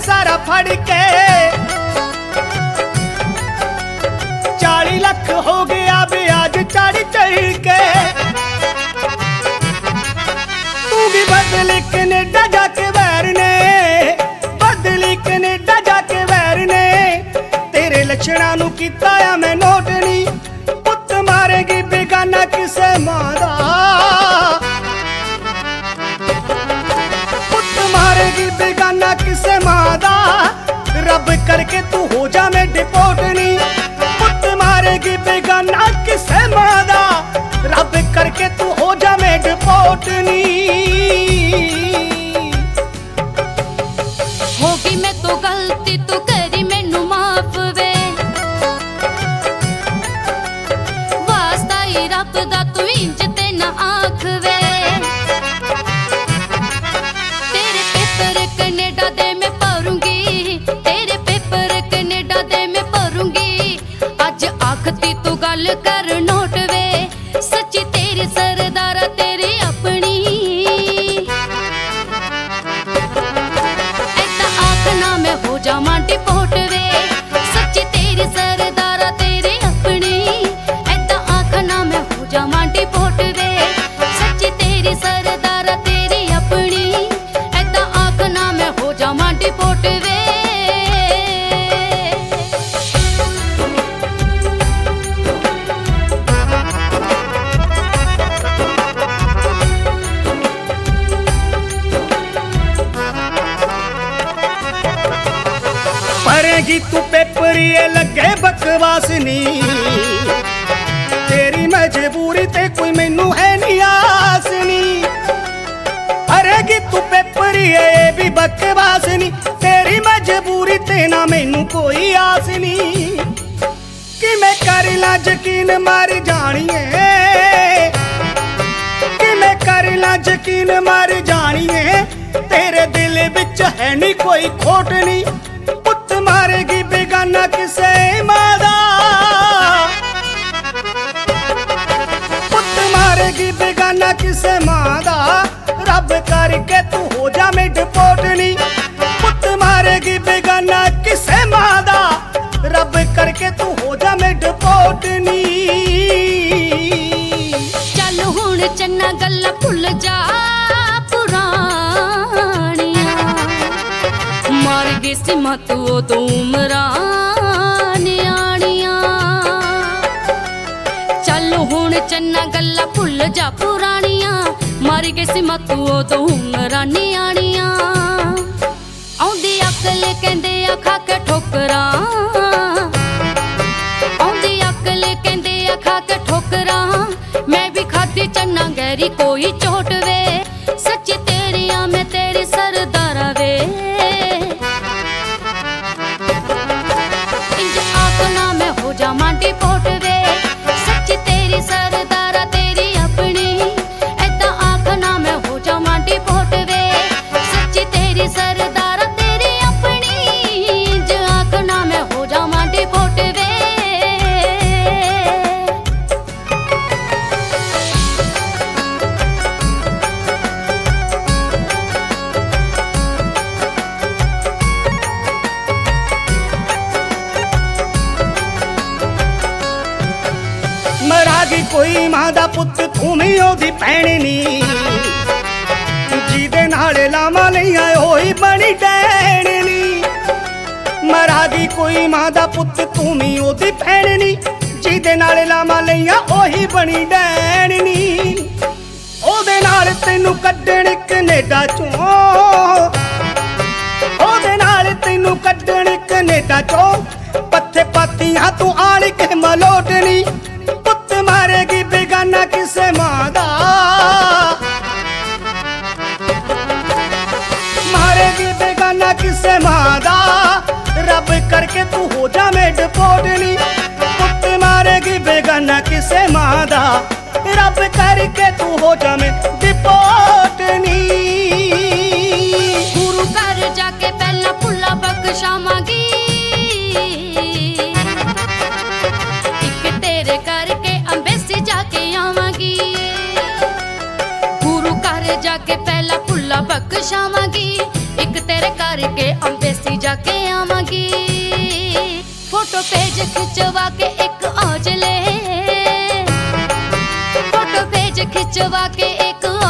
सारा फड़ के 40 लाख हो गया ब्याज चढ़ चढ़ के। तू भी बदली कनेडा जाके वैर ने, बदली कनेडा जाके वैर ने। तेरे लक्षणा नू कीता आ मैं नोट नी, पुत मारेगी बेगाना किसे मां दा। मारेगी बेगाना किसे मां दा, रब करके तू हो जा मैं डिपोर्ट नी। पुत मारेगी बेगाना किसे मां दा, रब करके तू हो जा मैं डिपोर्ट नी। होगी मैं तो गलती तू करी मैनू माफ वे, वास्ता ही रब दा तू इंज ते ना आख वे। कनेडा दे मैं भरूंगी, तेरे पेपर कनेडा दे मैं भरूंगी। अज आखती तू गल कर नोट वे, सच्ची तेरी सरदारा तेरी अपनी। ऐसा आखना मैं हो जावां डिपोर्ट वे, सच्ची तेरी सरदारा तेरी अपनी। ऐसा आखना मैं हो जावां डिपोर्ट वे, सच्ची तेरी सरदारा तेरी अपनी। हो जावां डिपोर्ट वे। पढ़ेगी तू पेपर ये लगे बकवास नी, तेरी मजबूरी ते कोई मैनू है नी आस नी। पढ़ेगी तू पेपर ये भी बकवास नी, तेरी मजबूरी ते ना मैनू कोई आस नी। कि मैं कर ला यकीन मर जानिए, कि मैं कर ला यकीन मर जानिए। तेरे दिल विच है नी कोई खोट नी, पुत मारेगी बेगाना किसे मां दा। पुत मारेगी बेगाना किसे मां दा, रब करके तू हो जा मैं डिपोर्ट नी। पुत मारेगी बेगाना किसे मां दा, रब करके तू हो जा मैं डिपोर्ट नी। चल हुण चन्ना गल्लां भुल जा पुराणियां, मर गई सी मत उदों उमरां न्याणियां। चल हुण चन्ना गल्लां भुल जा पुराणियां, मर गई सी मत उदों उमरां न्याणियां। आउंदी अकल कहंदे आ खा के ठोकरां, आउंदी अकल कहंदे आ खा के ठोकरां। मैं भी खाधी चन्ना गहरी कोई चोट वे, सच्ची तेरियां मैं तेरी सरदारा वे। इंज आखना मैं हो जावां डिपोर्ट वे, सच्ची तेरी सरदारा तेरी अपनी। ऐदा आखना मैं हो जावां डिपोर्ट वे, सच्ची तेरी सरदारा तेरी अपनी। इंज आखना मैं हो जावां डिपोर्ट वे। मरागी कोई मां दा पुत तू भी ओदी भैन नी, जिहदे नाल लावां लईआं ओही बनी डैन नी। मरागी कोई मां दा पुत तू भी ओदी भैन नी, जिहदे नाल लावां लईआं ओही बनी डैन नी। ओदे नाल तैनू कड्ढण कनेडा चों, ओदे नाल तैनू कड्ढण कनेडा चों। पत्थे पातियां तू आण के मलोटनी, पुत मारेगी बेगाना किसे मां दा। मारेगी बेगाना किसे मां दा, रब करके तू हो जा मैं डिपोर्ट नी। पुत मारेगी बेगाना किसे मां दा, रब करके तू हो जा मैं डिपोर्ट नी। गुरु घर जाके पहला फुल्ला बख्शावांगी, एक तेरे करके अंबेसी जाके आवांगी। गुरु घर जाके पहला फुल्ला बख्शावांगी, ਇੱਕ ਤੇਰੇ ਕਰਕੇ ਅੰਬੇਸੀ ਜਾ ਕੇ ਆਵਾਂਗੀ ਫੋਟੋ ਪੇਜ ਖਿਚਵਾ ਕੇ ਇੱਕ ਔਜਲੇ ਫੋਟੋ ਪੇਜ ਖਿਚਵਾ ਕੇ ਇੱਕ